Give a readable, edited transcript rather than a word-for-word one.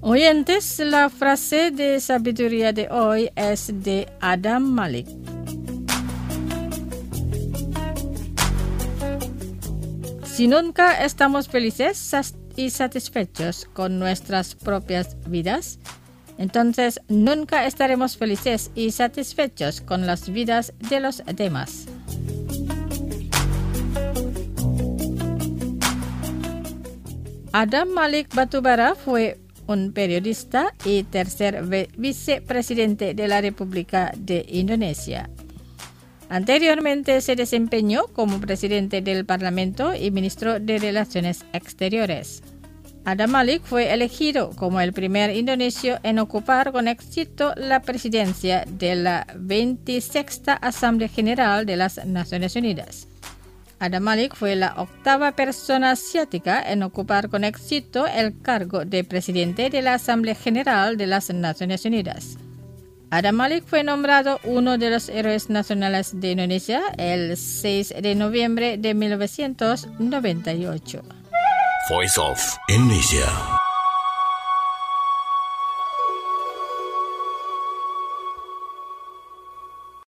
Oyentes, la frase de sabiduría de hoy es de Adam Malik. Si nunca estamos felices y satisfechos con nuestras propias vidas, entonces nunca estaremos felices y satisfechos con las vidas de los demás. Adam Malik Batubara fue un periodista y tercer vicepresidente de la República de Indonesia. Anteriormente se desempeñó como presidente del Parlamento y ministro de Relaciones Exteriores. Adam Malik fue elegido como el primer indonesio en ocupar con éxito la presidencia de la 26ª Asamblea General de las Naciones Unidas. Adam Malik fue la octava persona asiática en ocupar con éxito el cargo de presidente de la Asamblea General de las Naciones Unidas. Adam Malik fue nombrado uno de los héroes nacionales de Indonesia el 6 de noviembre de 1998. Voice of Indonesia.